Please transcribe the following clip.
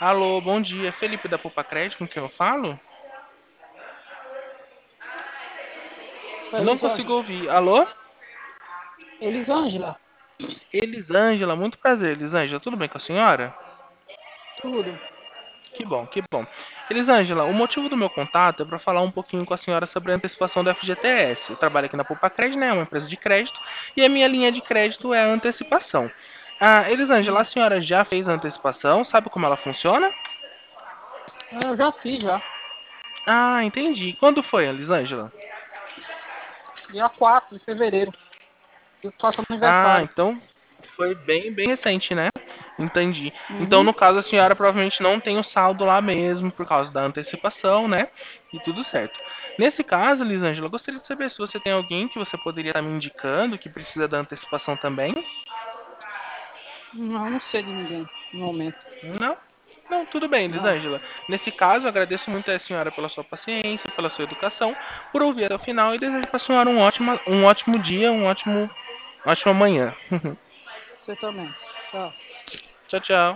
Alô, bom dia. Felipe da Poupa Crédito, com quem eu falo? Eu não consigo Elisângela. ouvir. Alô? Elisângela, Elisângela, muito prazer, Elisângela. Tudo bem com a senhora? tudo. Que bom, que bom. Elisângela, o motivo do meu contato é para falar um pouquinho com a senhora sobre a antecipação do FGTS. Eu trabalho aqui na Poupa Crédito, né? É uma empresa de crédito, e a minha linha de crédito é a antecipação. Ah, Elisângela, a Hum. senhora já fez a antecipação? Sabe como ela funciona? Eu já fiz já. Ah, entendi. Quando foi, Elisângela? Dia 4 de fevereiro. Eu faço Ah, aniversário. então foi bem recente, né? Entendi. Então, Uhum. no caso, a senhora provavelmente não tem o saldo lá mesmo por causa da antecipação, né? E tudo certo. Nesse caso, Lisângela, eu gostaria de saber se você tem alguém que você poderia estar me indicando que precisa da antecipação também. Não, não sei de ninguém no momento. Não? Não, tudo bem, Não. Lisângela. Nesse caso, eu agradeço muito a senhora pela sua paciência, pela sua educação, por ouvir até o final e desejo para a senhora um ótimo dia, ótima manhã. Você também. Tchau. Tchau, tchau.